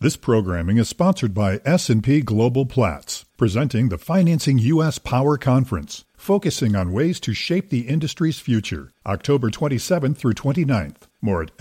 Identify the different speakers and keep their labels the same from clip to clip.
Speaker 1: This programming is sponsored by S&P Global Platts, presenting the Financing U.S. Power Conference, focusing on ways to shape the industry's future, October 27th through 29th. More at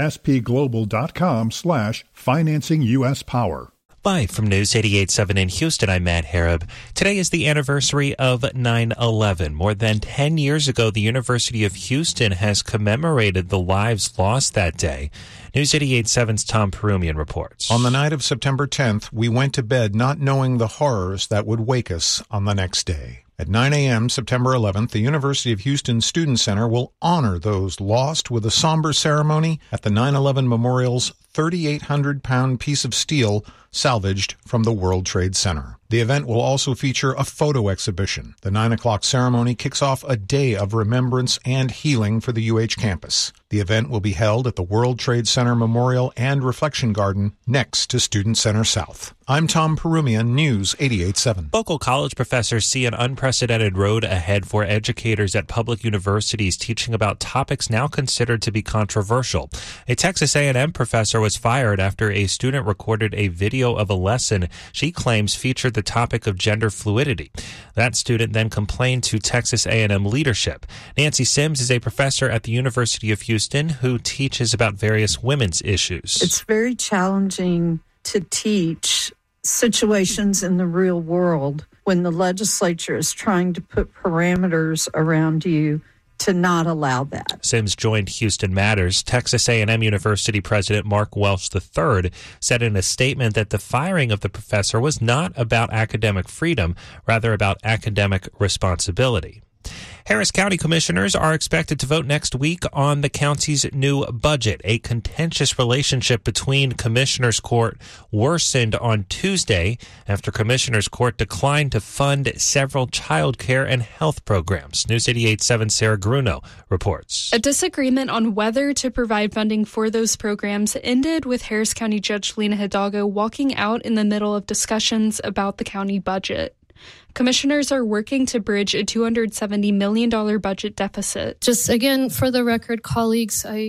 Speaker 1: spglobal.com/financinguspower.
Speaker 2: Live from News 88.7 in Houston, I'm Matt Harab. Today is the anniversary of 9/11. More than 10 years ago, the University of Houston has commemorated the lives lost that day. News 88.7's Tom Perumian reports.
Speaker 3: On the night of September 10th, we went to bed not knowing the horrors that would wake us on the next day. At 9 a.m. September 11th, the University of Houston Student Center will honor those lost with a somber ceremony at the 9/11 Memorial's 3,800-pound piece of steel salvaged from the World Trade Center. The event will also feature a photo exhibition. The 9 o'clock ceremony kicks off a day of remembrance and healing for the UH campus. The event will be held at the World Trade Center Memorial and Reflection Garden next to Student Center South. I'm Tom Perumian, News 88.7.
Speaker 2: Local college professors see an unprecedented road ahead for educators at public universities teaching about topics now considered to be controversial. A Texas A&M professor was fired after a student recorded a video of a lesson she claims featured the topic of gender fluidity. That student then complained to Texas A&M leadership. Nancy Sims is a professor at the University of Houston who teaches about various women's issues.
Speaker 4: It's very challenging to teach situations in the real world when the legislature is trying to put parameters around you to not allow that.
Speaker 2: Sims joined Houston Matters. Texas A&M University President Mark Welch III said in a statement that the firing of the professor was not about academic freedom, rather about academic responsibility. Harris County commissioners are expected to vote next week on the county's new budget. A contentious relationship between Commissioners Court worsened on Tuesday after Commissioners Court declined to fund several child care and health programs. News 88.7 Sarah Gruno reports.
Speaker 5: A disagreement on whether to provide funding for those programs ended with Harris County Judge Lena Hidalgo walking out in the middle of discussions about the county budget. Commissioners are working to bridge a $270 million budget deficit.
Speaker 6: Just again, for the record, colleagues, I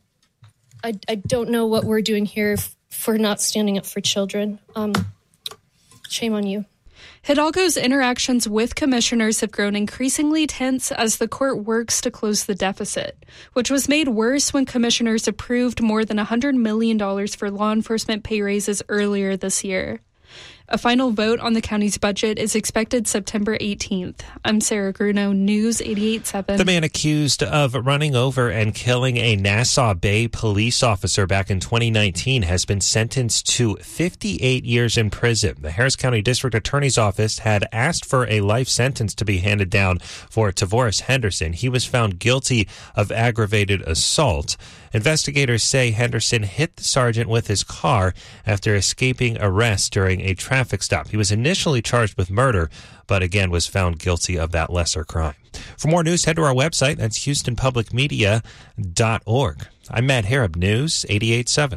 Speaker 6: don't know what we're doing here for not standing up for children. Shame on you.
Speaker 5: Hidalgo's interactions with commissioners have grown increasingly tense as the court works to close the deficit, which was made worse when commissioners approved more than $100 million for law enforcement pay raises earlier this year. A final vote on the county's budget is expected September 18th. I'm Sarah Gruno, News 88.7.
Speaker 2: The man accused of running over and killing a Nassau Bay police officer back in 2019 has been sentenced to 58 years in prison. The Harris County District Attorney's Office had asked for a life sentence to be handed down for Tavoris Henderson. He was found guilty of aggravated assault. Investigators say Henderson hit the sergeant with his car after escaping arrest during a traffic stop. He was initially charged with murder, but again was found guilty of that lesser crime. For more news, head to our website. That's HoustonPublicMedia.org. I'm Matt Harab, News 88.7.